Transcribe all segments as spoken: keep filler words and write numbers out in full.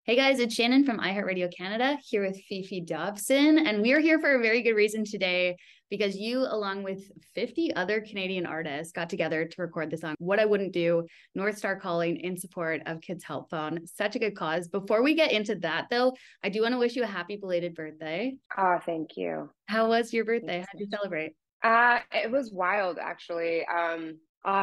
Hey guys, it's Shannon from iHeartRadio Canada here with Fifi Dobson. And we are here for a very good reason today because you, along with fifty other Canadian artists, got together to record the song What I Wouldn't Do, North Star Calling in support of Kids Help Phone. Such a good cause. Before we get into that, though, I do want to wish you a happy belated birthday. Oh, thank you. How was your Thank birthday? you How so did you much. celebrate? Uh, it was wild, actually. Um,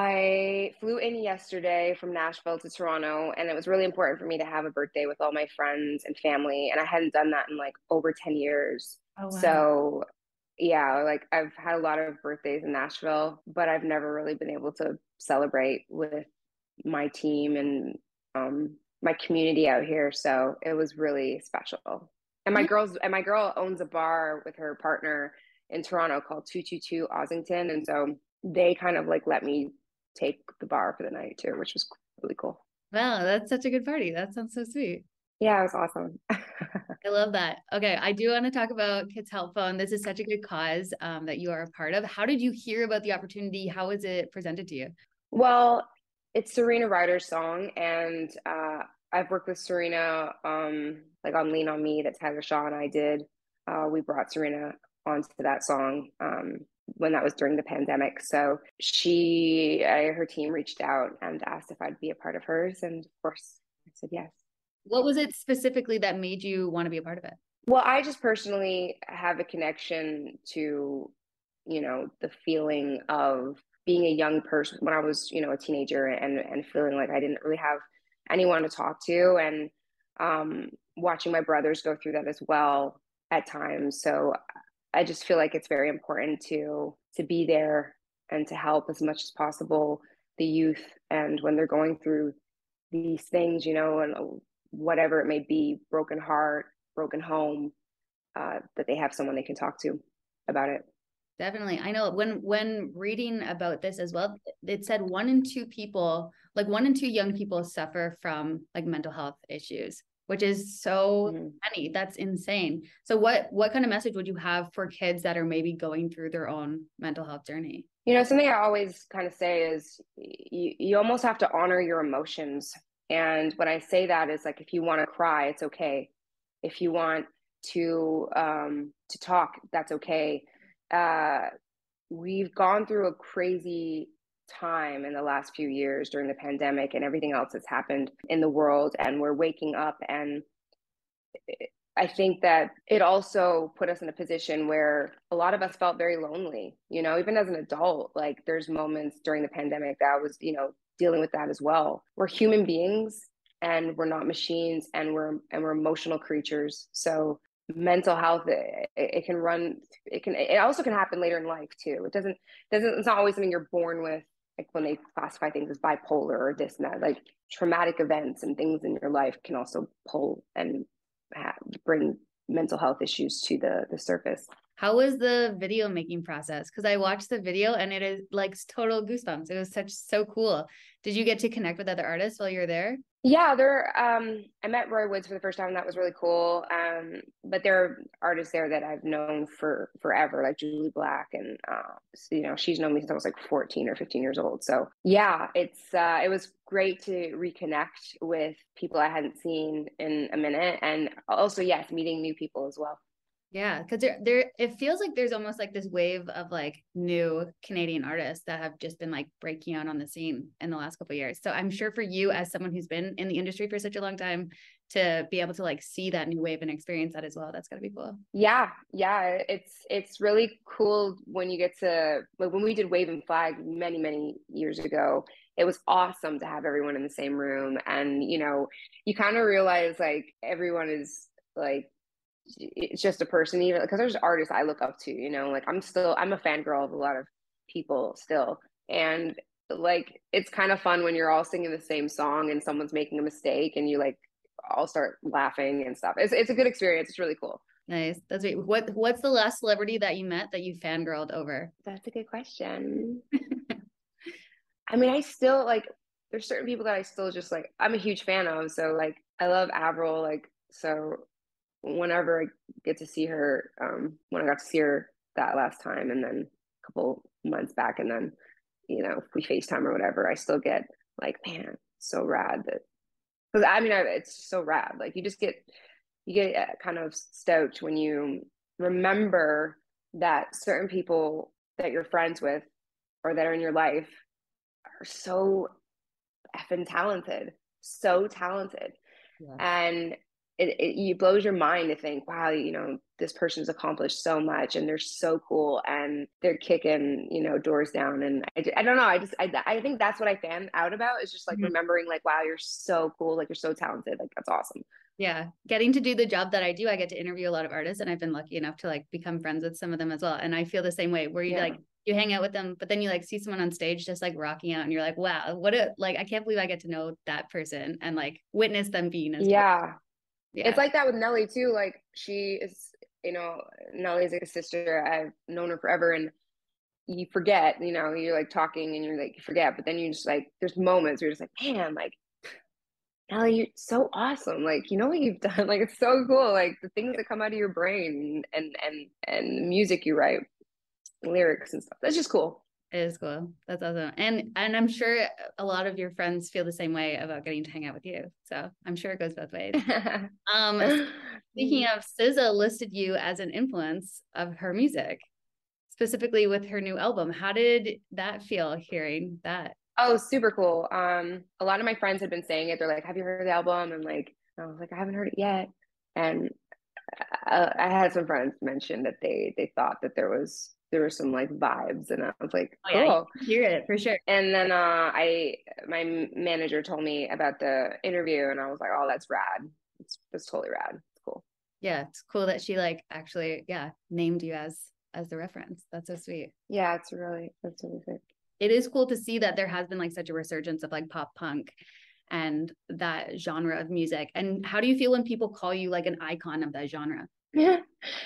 I flew in yesterday from Nashville to Toronto, and it was really important for me to have a birthday with all my friends and family, and I hadn't done that in like over ten years. Oh, wow. So, yeah, like I've had a lot of birthdays in Nashville, but I've never really been able to celebrate with my team and um my community out here. So it was really special. And my girls and my girl owns a bar with her partner in Toronto called two two two Ossington. And so they kind of like let me take the bar for the night too, which was really cool. Wow, that's such a good party. That sounds so sweet. Yeah, it was awesome. I love that. Okay, I do want to talk about Kids Help Phone. This is such a good cause um, that you are a part of. How did you hear about the opportunity? How was it presented to you? Well, it's Serena Ryder's song, and uh, I've worked with Serena um, like on Lean on Me that Tyler Shaw and I did. Uh, we brought Serena onto that song um, when that was during the pandemic. So she, I, her team reached out and asked if I'd be a part of hers, and of course I said yes. What was it specifically that made you want to be a part of it? Well, I just personally have a connection to, you know, the feeling of being a young person when I was, you know, a teenager and and feeling like I didn't really have anyone to talk to and um watching my brothers go through that as well at times. So I just feel like it's very important to to be there and to help as much as possible the youth and when they're going through these things, you know, and whatever it may be, broken heart, broken home, uh, that they have someone they can talk to about it. Definitely. I know when when reading about this as well, it said one in two people, like one in two young people suffer from like mental health issues, which is so Mhm. many. That's insane. So what what kind of message would you have for kids that are maybe going through their own mental health journey? You know, something I always kind of say is you, you almost have to honor your emotions. And when I say that is like if you want to cry, it's okay. If you want to um, to talk, that's okay. Uh, we've gone through a crazy time in the last few years during the pandemic and everything else that's happened in the world, and we're waking up and I think that it also put us in a position where a lot of us felt very lonely, you know, even as an adult. Like there's moments during the pandemic that I was, you know, dealing with that as well. We're human beings and we're not machines and we're and we're emotional creatures. So mental health it, it can run it can it also can happen later in life too. It doesn't doesn't it's not always something you're born with, like when they classify things as bipolar or this and that. Like traumatic events and things in your life can also pull and ha- bring mental health issues to the the surface. How was the video making process? Because I watched the video and it is like total goosebumps. It was such so cool. Did you get to connect with other artists while you were there? Yeah, there. Um, I met Roy Woods for the first time. That was really cool. Um, but there are artists there that I've known for forever, like Julie Black, and uh, so, you know, she's known me since I was like fourteen or fifteen years old. So yeah, it's uh, it was great to reconnect with people I hadn't seen in a minute, and also yes, meeting new people as well. Yeah, because there, there, it feels like there's almost like this wave of like new Canadian artists that have just been like breaking out on the scene in the last couple of years. So I'm sure for you, as someone who's been in the industry for such a long time, to be able to like see that new wave and experience that as well, that's gotta be cool. Yeah, yeah, it's it's really cool when you get to like when we did Wave and Flag many, many years ago. It was awesome to have everyone in the same room, and you know, you kind of realize like everyone is like it's just a person, even because there's artists I look up to. You know, like I'm still I'm a fangirl of a lot of people still, and like it's kind of fun when you're all singing the same song and someone's making a mistake and you like all start laughing and stuff. It's it's a good experience. It's really cool. Nice. That's great. What What's the last celebrity that you met that you fangirled over? That's a good question. I mean, I still like there's certain people that I still just like I'm a huge fan of. So like I love Avril, like so whenever I get to see her, um, when I got to see her that last time and then a couple months back and then, you know, if we FaceTime or whatever, I still get like, man, so rad that Because I mean, I, it's so rad. Like you just get, you get uh, kind of stoked when you remember that certain people that you're friends with or that are in your life are so effing talented, so talented. Yeah. And it, it, it blows your mind to think, wow, you know, this person's accomplished so much and they're so cool and they're kicking, you know, doors down. And I, I don't know. I just, I, I think that's what I fan out about is just like Mhm. remembering like, wow, you're so cool. Like you're so talented. Like that's awesome. Yeah. Getting to do the job that I do, I get to interview a lot of artists and I've been lucky enough to like become friends with some of them as well. And I feel the same way where you Yeah. like, you hang out with them, but then you like see someone on stage just like rocking out and you're like, wow, what a, like, I can't believe I get to know that person and like witness them being as Yeah. cool. Yeah. It's like that with Nelly too. Like she is, you know, Nelly's like a sister. I've known her forever and you forget, you know, you're like talking and you're like, you forget, but then you just like, there's moments where you're just like, man, like, Nelly, you're so awesome. Like, you know what you've done? Like, it's so cool. Like the things that come out of your brain and, and, and the music you write, lyrics and stuff. That's just cool. It is cool. That's awesome. And and I'm sure a lot of your friends feel the same way about getting to hang out with you. So I'm sure it goes both ways. Um, speaking of, S Z A listed you as an influence of her music, specifically with her new album. How did that feel hearing that? Oh, super cool. Um, a lot of my friends had been saying it. They're like, have you heard the album? And like, I was like, I haven't heard it yet. And I, I had some friends mention that they they thought that there was there were some like vibes, and I was like, Oh yeah, cool. you can hear it for sure. And then uh, I my manager told me about the interview, and I was like, oh, that's rad. It's it's totally rad. It's cool. Yeah, it's cool that she like actually, yeah, named you as as the reference. That's so sweet. Yeah, it's really that's really sick. It is cool to see that there has been like such a resurgence of like pop punk and that genre of music. And how do you feel when people call you like an icon of that genre? it's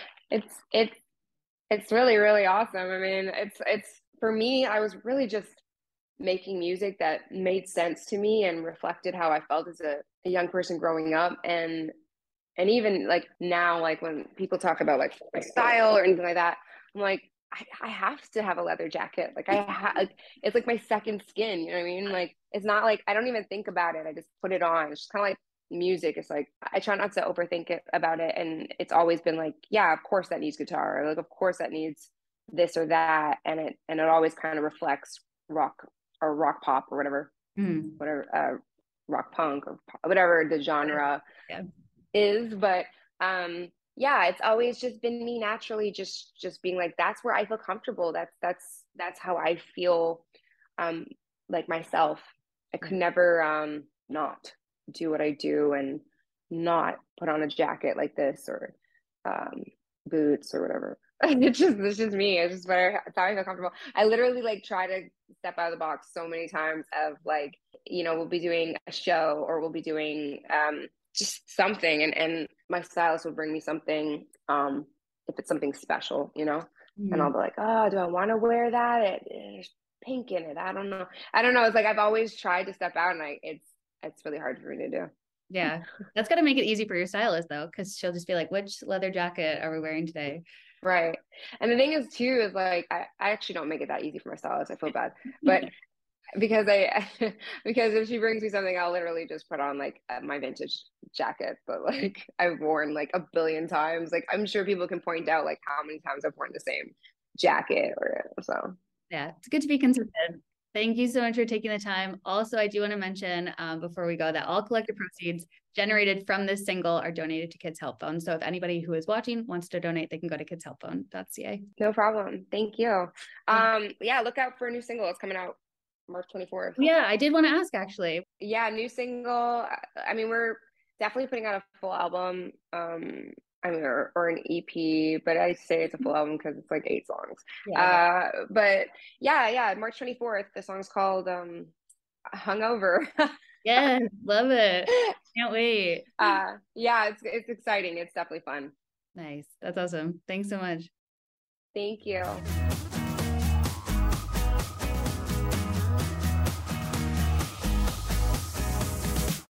it's it's really really awesome. I mean, it's it's for me. I was really just making music that made sense to me and reflected how I felt as a, a young person growing up, and and even like now, like when people talk about like my style or anything like that, I'm like, I, I have to have a leather jacket. Like I have, like, it's like my second skin. You know what I mean? Like it's not like I don't even think about it. I just put it on. It's just kind of like music. It's like I try not to overthink it about it, and it's always been like, yeah, of course that needs guitar. Like of course that needs this or that, and it and it always kind of reflects rock or rock pop or whatever, mm. whatever, uh, rock punk or pop, whatever the genre yeah. is. But um yeah, it's always just been me naturally just just being like, that's where I feel comfortable. That's that's that's how I feel um like myself. I could never um not do what I do and not put on a jacket like this or um boots or whatever. It's just it's just me. It's just where it's how I feel comfortable. I literally like try to step out of the box so many times of like, you know, we'll be doing a show or we'll be doing um just something, and and my stylist will bring me something um if it's something special, you know. Mm-hmm. And I'll be like, oh, do I want to wear that? It, there's pink in it. I don't know. I don't know. It's like I've always tried to step out, and I it's it's really hard for me to do. Yeah, that's got to make it easy for your stylist though, because she'll just be like, which leather jacket are we wearing today? Right. And the thing is too is like I, I actually don't make it that easy for my stylist. I feel bad, but because I because if she brings me something, I'll literally just put on like my vintage jacket, but like I've worn like a billion times. Like I'm sure people can point out like how many times I've worn the same jacket or so. Yeah, it's good to be consistent. Thank you so much for taking the time. Also, I do want to mention um, before we go that all collective proceeds generated from this single are donated to Kids Help Phone. So if anybody who is watching wants to donate, they can go to kids help phone dot c a. No problem. Thank you. Um, yeah, look out for a new single. It's coming out March twenty-fourth. Yeah, I did want to ask actually. Yeah, new single. I mean, we're definitely putting out a full album. Um, I mean, or, or an E P, but I say it's a full album because it's like eight songs. Yeah, uh, but yeah, yeah, March twenty-fourth. The song's called um, Hungover. Yeah, love it. Can't wait. Uh, yeah, it's it's exciting. It's definitely fun. Nice. That's awesome. Thanks so much. Thank you.